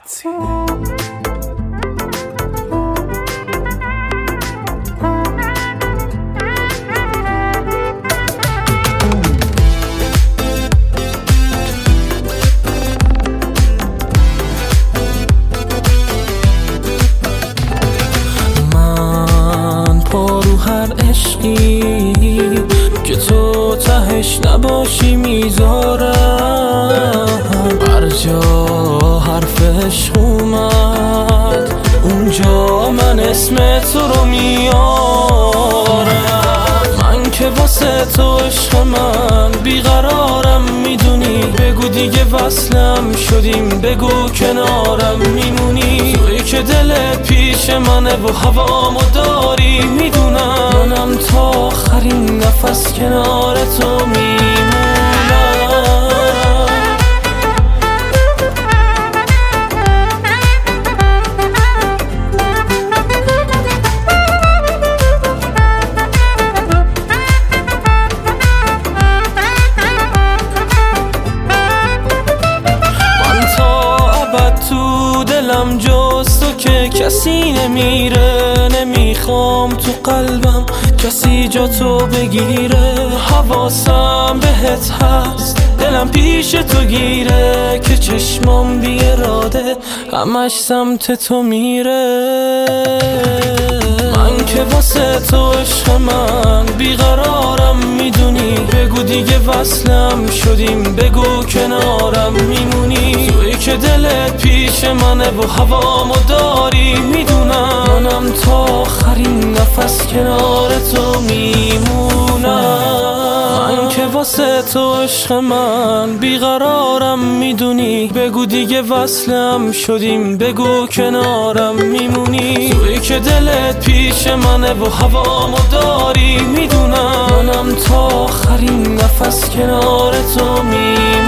من پارو هر عشقی که تو تهش نباشی میذارم، هر جا حرف عشق اومد اونجا من اسم تو رو میارم. من که واسه تو عشق من بیقرارم میدونی، بگو دیگه وصلم شدیم، بگو کنارم میمونی. توی که دل پیش منه و هوامو داری میدونم، منم تا آخرین نفس کنار تو میمونم. تو دلم جز تو که کسی نمیره، نمیخوام تو قلبم کسی جا تو بگیره. حواسم بهت هست، دلم پیش تو گیره، که چشمام بی اراده همش سمت تو میره. من که واسه تو عشق من بیقرارم میدونی، بگو دیگه وصلم شدیم، بگو کنارم میمونی. توی که دلت پیش منه و هوامو داری میدونم، منم تا آخرین نفس کنار تو میمونم. من که واسه تو عشق من بیقرارم میدونی، بگو دیگه وصلم شدیم، بگو کنارم میمونی. توی که دلت پیش منه و هوامو داری میدونم، منم تا آخرین نفس کنار تو میمونم.